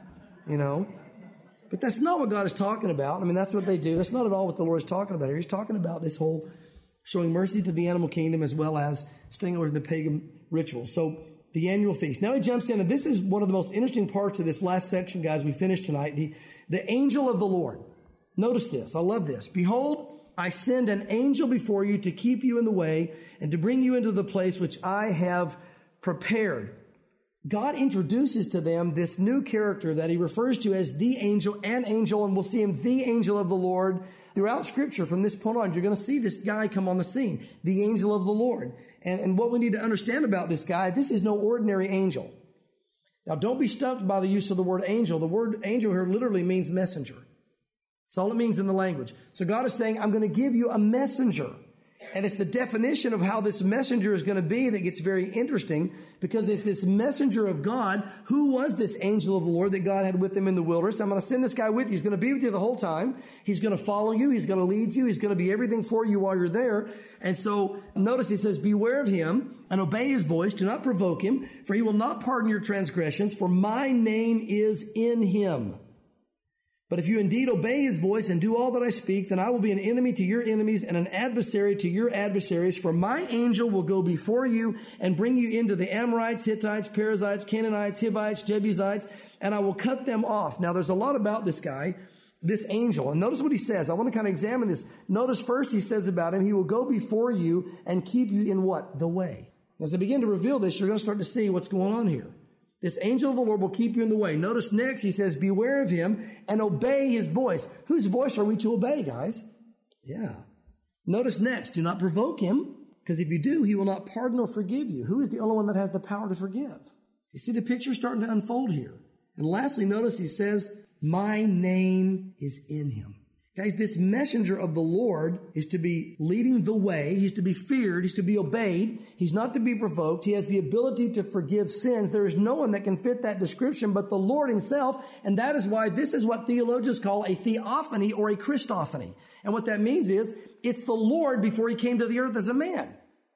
But that's not what God is talking about. I mean, that's what they do. That's not at all what the Lord is talking about here. He's talking about this whole showing mercy to the animal kingdom as well as staying away from the pagan rituals. So the annual feast. Now he jumps in, and this is one of the most interesting parts of this last section, guys, we finished tonight. The angel of the Lord. Notice this. I love this. Behold, I send an angel before you to keep you in the way and to bring you into the place which I have prepared. God introduces to them this new character that he refers to as the angel, an angel, and we'll see him, the angel of the Lord. Throughout Scripture, from this point on, you're going to see this guy come on the scene, the angel of the Lord. And what we need to understand about this guy, this is no ordinary angel. Now, don't be stumped by the use of the word angel. The word angel here literally means messenger. That's all it means in the language. So God is saying, I'm going to give you a messenger. And it's the definition of how this messenger is going to be that gets very interesting, because it's this messenger of God. Who was this angel of the Lord that God had with him in the wilderness? I'm going to send this guy with you. He's going to be with you the whole time. He's going to follow you. He's going to lead you. He's going to be everything for you while you're there. And so notice he says, beware of him and obey his voice. Do not provoke him, for he will not pardon your transgressions, for my name is in him. But if you indeed obey his voice and do all that I speak, then I will be an enemy to your enemies and an adversary to your adversaries. For my angel will go before you and bring you into the Amorites, Hittites, Perizzites, Canaanites, Hivites, Jebusites, and I will cut them off. Now, there's a lot about this guy, this angel. And notice what he says. I want to kind of examine this. Notice first he says about him, he will go before you and keep you in what? The way. As I begin to reveal this, you're going to start to see what's going on here. This angel of the Lord will keep you in the way. Notice next, he says, beware of him and obey his voice. Whose voice are we to obey, guys? Yeah. Notice next, do not provoke him, because if you do, he will not pardon or forgive you. Who is the only one that has the power to forgive? You see the picture starting to unfold here. And lastly, notice he says, my name is in him. Guys, this messenger of the Lord is to be leading the way. He's to be feared. He's to be obeyed. He's not to be provoked. He has the ability to forgive sins. There is no one that can fit that description but the Lord himself. And that is why this is what theologians call a theophany or a Christophany. And what that means is it's the Lord before he came to the earth as a man.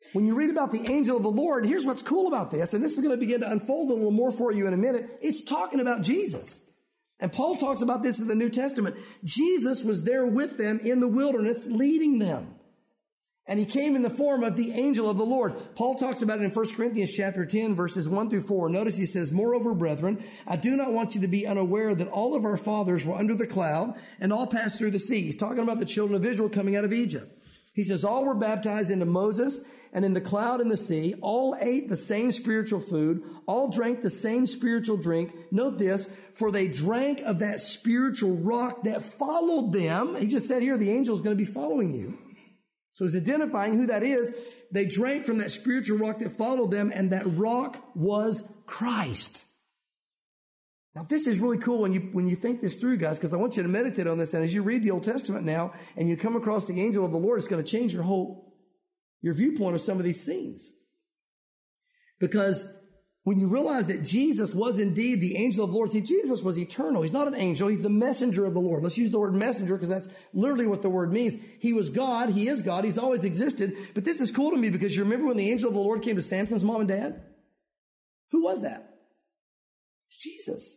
When you read about the angel of the Lord, here's what's cool about this, and this is going to begin to unfold a little more for you in a minute. It's talking about Jesus. And Paul talks about this in the New Testament. Jesus was there with them in the wilderness, leading them. And he came in the form of the angel of the Lord. Paul talks about it in 1 Corinthians chapter 10, verses 1 through 4. Notice he says, "Moreover, brethren, I do not want you to be unaware that all of our fathers were under the cloud and all passed through the sea." He's talking about the children of Israel coming out of Egypt. He says, "All were baptized into Moses and in the cloud and the sea. All ate the same spiritual food. All drank the same spiritual drink." Note this, "For they drank of that spiritual rock that followed them." He just said here, the angel is going to be following you. So he's identifying who that is. They drank from that spiritual rock that followed them, and that rock was Christ. Now, this is really cool when you think this through, guys, because I want you to meditate on this. And as you read the Old Testament now, and you come across the angel of the Lord, it's going to change your viewpoint of some of these scenes. Because when you realize that Jesus was indeed the angel of the Lord, see, Jesus was eternal. He's not an angel. He's the messenger of the Lord. Let's use the word messenger because that's literally what the word means. He was God. He is God. He's always existed. But this is cool to me because you remember when the angel of the Lord came to Samson's mom and dad? Who was that? It's Jesus.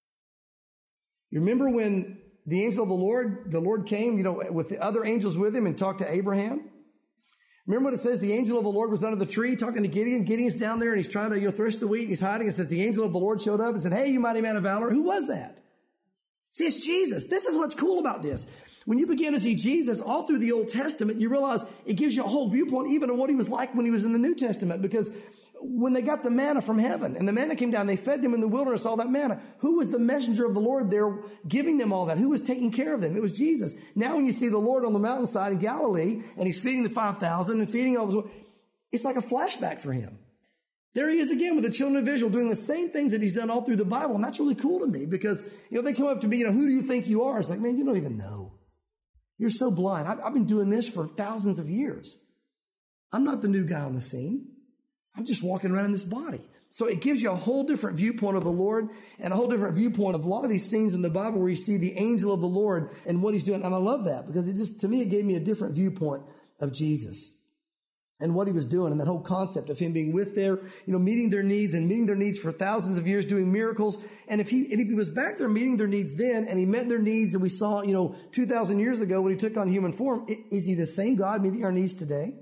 You remember when the angel of the Lord came, with the other angels with him and talked to Abraham? Remember what it says? The angel of the Lord was under the tree talking to Gideon. Gideon's down there and he's trying to thresh the wheat and he's hiding. It says the angel of the Lord showed up and said, "Hey, you mighty man of valor." Who was that? See, it's Jesus. This is what's cool about this. When you begin to see Jesus all through the Old Testament, you realize it gives you a whole viewpoint even of what he was like when he was in the New Testament. Because when they got the manna from heaven and the manna came down, they fed them in the wilderness, all that manna. Who was the messenger of the Lord there giving them all that? Who was taking care of them? It was Jesus. Now when you see the Lord on the mountainside in Galilee and he's feeding the 5,000 and feeding all those, it's like a flashback for him. There he is again with the children of Israel doing the same things that he's done all through the Bible. And that's really cool to me because, they come up to me, "Who do you think you are?" It's like, man, you don't even know. You're so blind. I've been doing this for thousands of years. I'm not the new guy on the scene. I'm just walking around in this body. So it gives you a whole different viewpoint of the Lord and a whole different viewpoint of a lot of these scenes in the Bible where you see the angel of the Lord and what he's doing. And I love that because to me, it gave me a different viewpoint of Jesus and what he was doing and that whole concept of him being with their, meeting their needs for thousands of years, doing miracles. And if he was back there meeting their needs then and he met their needs and we saw, 2,000 years ago when he took on human form, is he the same God meeting our needs today?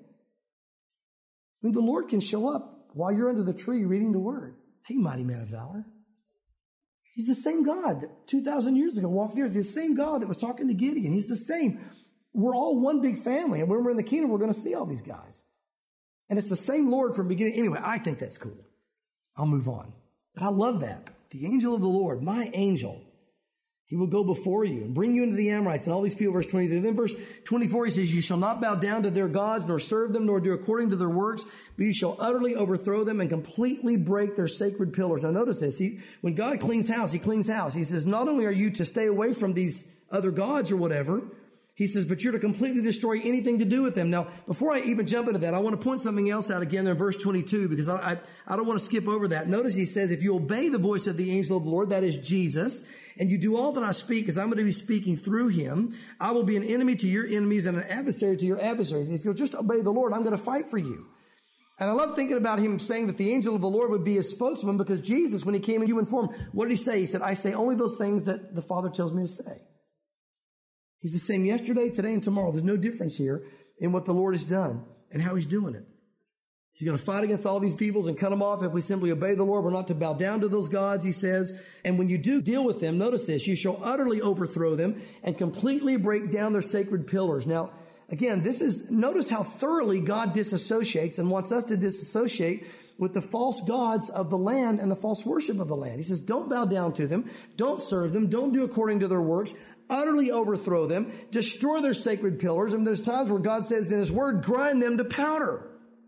I mean, the Lord can show up while you're under the tree reading the word. "Hey, mighty man of valor." He's the same God that 2,000 years ago walked the earth. He's the same God that was talking to Gideon. He's the same. We're all one big family. And when we're in the kingdom, we're going to see all these guys. And it's the same Lord from beginning. Anyway, I think that's cool. I'll move on. But I love that. The angel of the Lord, my angel. He will go before you and bring you into the Amorites and all these people, verse 23. Then verse 24, he says, "You shall not bow down to their gods, nor serve them, nor do according to their works, but you shall utterly overthrow them and completely break their sacred pillars." Now notice this. When God cleans house, he cleans house. He says, not only are you to stay away from these other gods or whatever, he says, but you're to completely destroy anything to do with them. Now, before I even jump into that, I want to point something else out again there in verse 22, because I don't want to skip over that. Notice he says, "If you obey the voice of the angel of the Lord," that is Jesus, "and you do all that I speak, as I'm going to be speaking through him, I will be an enemy to your enemies and an adversary to your adversaries." If you'll just obey the Lord, I'm going to fight for you. And I love thinking about him saying that the angel of the Lord would be his spokesman, because Jesus, when he came in human form, what did he say? He said, "I say only those things that the Father tells me to say." He's the same yesterday, today, and tomorrow. There's no difference here in what the Lord has done and how he's doing it. He's going to fight against all these peoples and cut them off if we simply obey the Lord. We're not to bow down to those gods, he says. And when you do deal with them, notice this, "You shall utterly overthrow them and completely break down their sacred pillars." Now, again, notice how thoroughly God disassociates and wants us to disassociate with the false gods of the land and the false worship of the land. He says, don't bow down to them. Don't serve them. Don't do according to their works. Utterly overthrow them. Destroy their sacred pillars. And there's times where God says in his word, grind them to powder.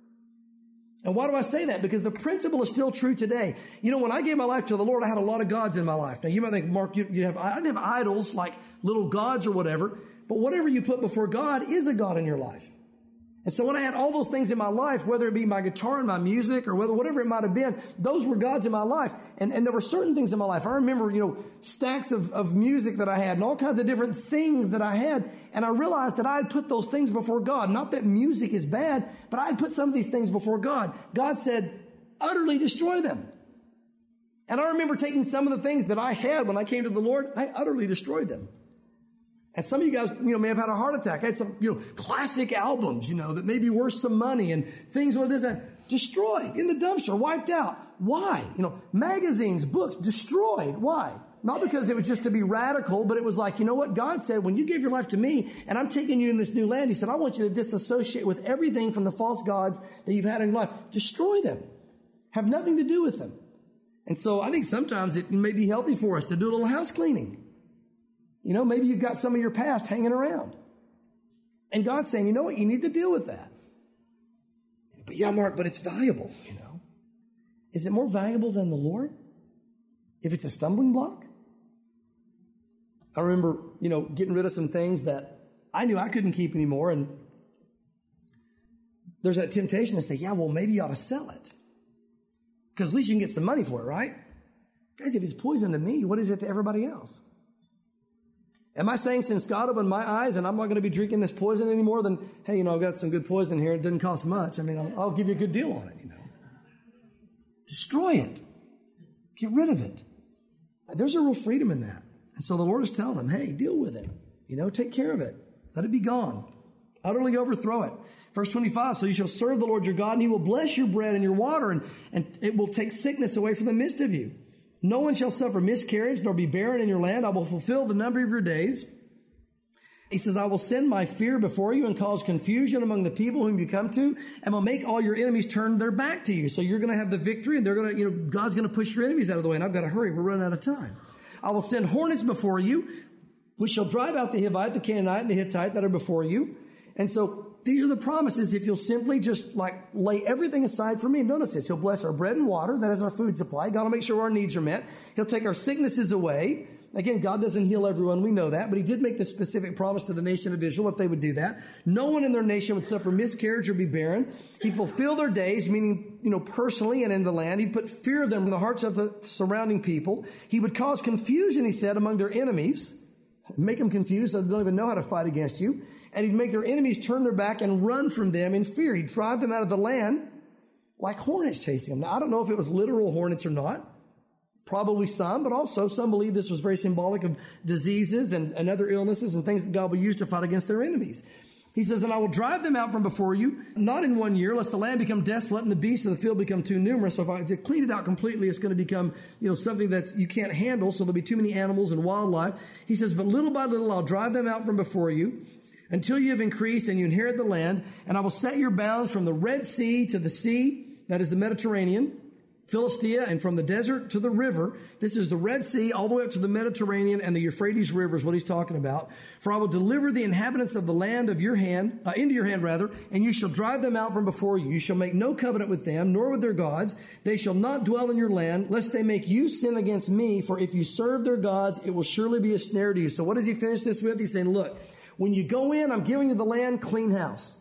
And why do I say that? Because the principle is still true today. When I gave my life to the Lord, I had a lot of gods in my life. Now, you might think, Mark, I didn't have idols like little gods or whatever. But whatever you put before God is a God in your life. And so when I had all those things in my life, whether it be my guitar and my music or whatever it might have been, those were gods in my life. And there were certain things in my life. I remember, stacks of music that I had and all kinds of different things that I had. And I realized that I had put those things before God. Not that music is bad, but I had put some of these things before God. God said, utterly destroy them. And I remember taking some of the things that I had when I came to the Lord, I utterly destroyed them. And some of you guys, may have had a heart attack. I had some, classic albums, that may be worth some money and things like this, destroyed in the dumpster, wiped out. Why? Magazines, books, destroyed. Why? Not because it was just to be radical, but it was like, what? God said, when you give your life to me and I'm taking you in this new land, he said, I want you to disassociate with everything from the false gods that you've had in your life. Destroy them. Have nothing to do with them. And so I think sometimes it may be healthy for us to do a little house cleaning. Maybe you've got some of your past hanging around. And God's saying, you know what? You need to deal with that. But yeah, Mark, but it's valuable, Is it more valuable than the Lord? If it's a stumbling block? I remember, getting rid of some things that I knew I couldn't keep anymore. And there's that temptation to say, yeah, well, maybe you ought to sell it. Because at least you can get some money for it, right? Guys, if it's poison to me, what is it to everybody else? Am I saying since God opened my eyes and I'm not going to be drinking this poison anymore, then, hey, I've got some good poison here. It doesn't cost much. I'll give you a good deal on it, Destroy it. Get rid of it. There's a real freedom in that. And so the Lord is telling him, hey, deal with it. Take care of it. Let it be gone. Utterly overthrow it. Verse 25, so you shall serve the Lord your God, and he will bless your bread and your water, and it will take sickness away from the midst of you. No one shall suffer miscarriage, nor be barren in your land. I will fulfill the number of your days. He says, I will send my fear before you and cause confusion among the people whom you come to, and will make all your enemies turn their back to you. So you're going to have the victory, and they're going to, God's going to push your enemies out of the way, and I've got to hurry. We're running out of time. I will send hornets before you, which shall drive out the Hivite, the Canaanite, and the Hittite that are before you. And so these are the promises if you'll simply just lay everything aside for me. And notice this. He'll bless our bread and water. That is our food supply. God will make sure our needs are met. He'll take our sicknesses away. Again, God doesn't heal everyone. We know that. But he did make the specific promise to the nation of Israel if they would do that. No one in their nation would suffer miscarriage or be barren. He'd fulfill their days, meaning, personally and in the land. He'd put fear of them in the hearts of the surrounding people. He would cause confusion, he said, among their enemies. Make them confused so they don't even know how to fight against you. And he'd make their enemies turn their back and run from them in fear. He'd drive them out of the land like hornets chasing them. Now, I don't know if it was literal hornets or not. Probably some, but also some believe this was very symbolic of diseases and other illnesses and things that God would use to fight against their enemies. He says, and I will drive them out from before you, not in 1 year, lest the land become desolate and the beasts of the field become too numerous. So if I deplete it out completely, it's going to become, something that you can't handle. So there'll be too many animals and wildlife. He says, but little by little, I'll drive them out from before you until you have increased and you inherit the land. And I will set your bounds from the Red Sea to the sea, that is the Mediterranean, Philistia, and from the desert to the river. This is the Red Sea all the way up to the Mediterranean and the Euphrates River is what he's talking about. For I will deliver the inhabitants of the land of your hand, into your hand, and you shall drive them out from before you. You shall make no covenant with them, nor with their gods. They shall not dwell in your land, lest they make you sin against me. For if you serve their gods, it will surely be a snare to you. So what does he finish this with? He's saying, look, when you go in, I'm giving you the land, clean house.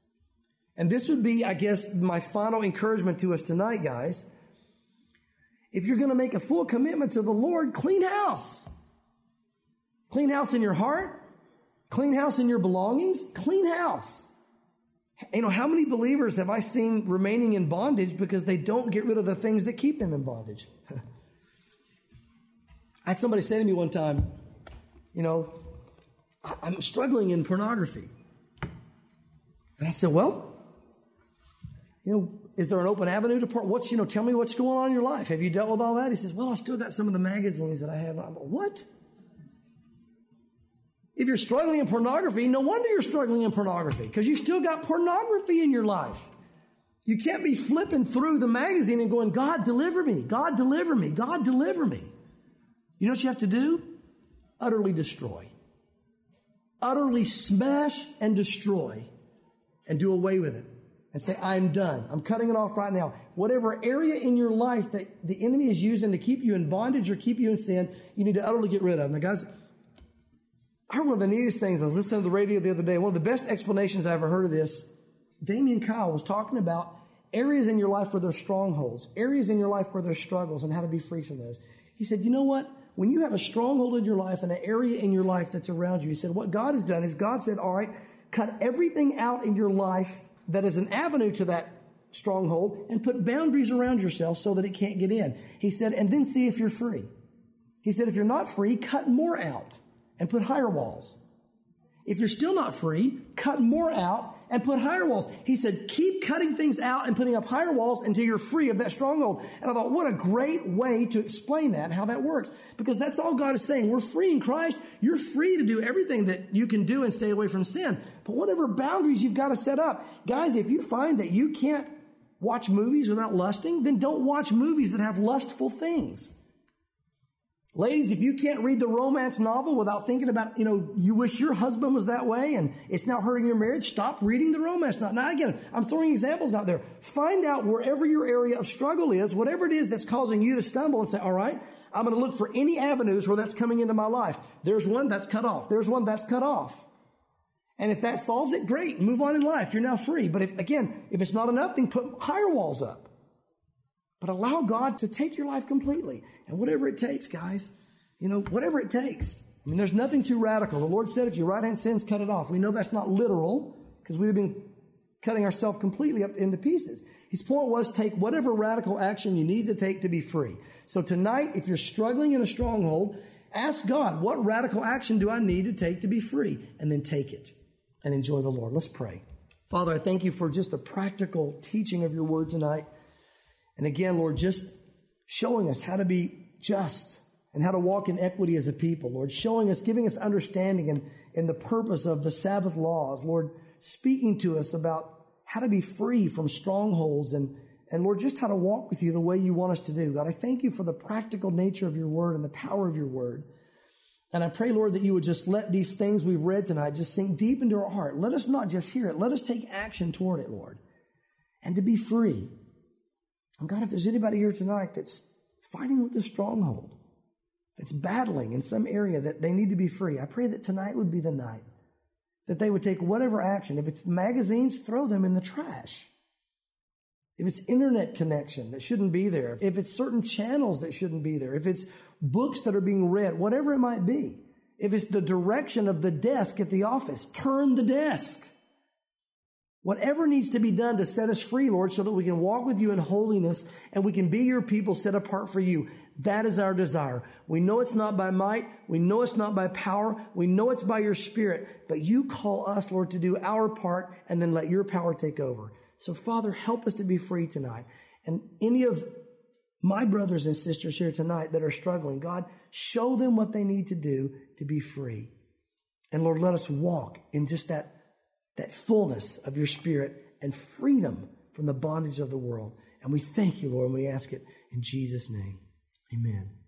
And this would be, I guess, my final encouragement to us tonight, guys. If you're going to make a full commitment to the Lord, clean house. Clean house in your heart. Clean house in your belongings. Clean house. How many believers have I seen remaining in bondage because they don't get rid of the things that keep them in bondage? I had somebody say to me one time, I'm struggling in pornography. And I said, well, is there an open avenue to porn? Tell me what's going on in your life. Have you dealt with all that? He says, well, I've still got some of the magazines that I have. I'm like, what? If you're struggling in pornography, no wonder you're struggling in pornography because you still got pornography in your life. You can't be flipping through the magazine and going, God, deliver me. God, deliver me. God, deliver me. You know what you have to do? Utterly destroy. Utterly smash and destroy and do away with it and say, I'm done. I'm cutting it off right now. Whatever area in your life that the enemy is using to keep you in bondage or keep you in sin, you need to utterly get rid of. Now, guys, I heard one of the neatest things. I was listening to the radio the other day. One of the best explanations I ever heard of this Damien Kyle was talking about areas in your life where there's strongholds, areas in your life where there's struggles, and how to be free from those. He said, you know what? When you have a stronghold in your life and an area in your life that's around you, he said, what God has done is God said, all right, cut everything out in your life that is an avenue to that stronghold and put boundaries around yourself so that it can't get in. He said, and then see if you're free. He said, if you're not free, cut more out and put higher walls. If you're still not free, cut more out and put higher walls. He said, keep cutting things out and putting up higher walls until you're free of that stronghold. And I thought, what a great way to explain that, how that works. Because that's all God is saying. We're free in Christ. You're free to do everything that you can do and stay away from sin. But whatever boundaries you've got to set up. Guys, if you find that you can't watch movies without lusting, then don't watch movies that have lustful things. Ladies, if you can't read the romance novel without thinking about, you wish your husband was that way and it's now hurting your marriage, stop reading the romance novel. Now, again, I'm throwing examples out there. Find out wherever your area of struggle is, whatever it is that's causing you to stumble, and say, all right, I'm going to look for any avenues where that's coming into my life. There's one that's cut off. There's one that's cut off. And if that solves it, great. Move on in life. You're now free. But if it's not enough, then put higher walls up. But allow God to take your life completely. And whatever it takes, guys, whatever it takes. I mean, there's nothing too radical. The Lord said, if your right hand sins, cut it off. We know that's not literal because we'd have been cutting ourselves completely up into pieces. His point was, take whatever radical action you need to take to be free. So tonight, if you're struggling in a stronghold, ask God, what radical action do I need to take to be free? And then take it and enjoy the Lord. Let's pray. Father, I thank you for just a practical teaching of your word tonight. And again, Lord, just showing us how to be just and how to walk in equity as a people, Lord, giving us understanding in the purpose of the Sabbath laws, Lord, speaking to us about how to be free from strongholds and Lord, just how to walk with you the way you want us to do. God, I thank you for the practical nature of your word and the power of your word. And I pray, Lord, that you would just let these things we've read tonight just sink deep into our heart. Let us not just hear it. Let us take action toward it, Lord, and to be free. And God, if there's anybody here tonight that's fighting with a stronghold, that's battling in some area that they need to be free, I pray that tonight would be the night that they would take whatever action. If it's magazines, throw them in the trash. If it's internet connection that shouldn't be there, if it's certain channels that shouldn't be there, if it's books that are being read, whatever it might be, if it's the direction of the desk at the office, turn the desk. Whatever needs to be done to set us free, Lord, so that we can walk with you in holiness and we can be your people set apart for you. That is our desire. We know it's not by might. We know it's not by power. We know it's by your Spirit. But you call us, Lord, to do our part and then let your power take over. So, Father, help us to be free tonight. And any of my brothers and sisters here tonight that are struggling, God, show them what they need to do to be free. And, Lord, let us walk in just that fullness of your Spirit and freedom from the bondage of the world. And we thank you, Lord, and we ask it in Jesus' name. Amen.